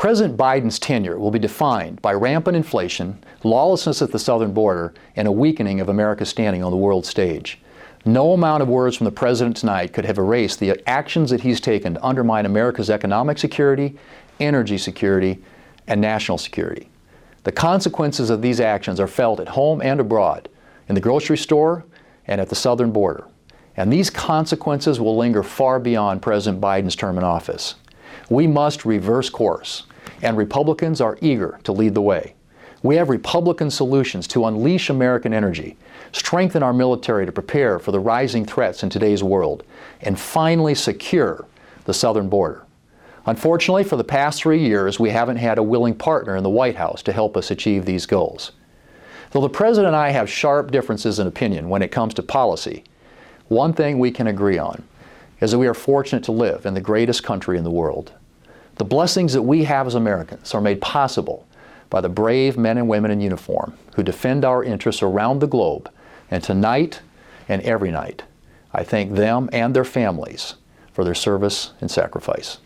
President Biden's tenure will be defined by rampant inflation, lawlessness at the southern border, and a weakening of America's standing on the world stage. No amount of words from the President tonight could have erased the actions that he's taken to undermine America's economic security, energy security, and national security. The consequences of these actions are felt at home and abroad, in the grocery store and at the southern border. And these consequences will linger far beyond President Biden's term in office. We must reverse course, and Republicans are eager to lead the way. We have Republican solutions to unleash American energy, strengthen our military to prepare for the rising threats in today's world, and finally secure the southern border. Unfortunately, for the past 3 years, we haven't had a willing partner in the White House to help us achieve these goals. Though the President and I have sharp differences in opinion when it comes to policy, one thing we can agree on is that we are fortunate to live in the greatest country in the world. The blessings that we have as Americans are made possible by the brave men and women in uniform who defend our interests around the globe. And tonight and every night, I thank them and their families for their service and sacrifice.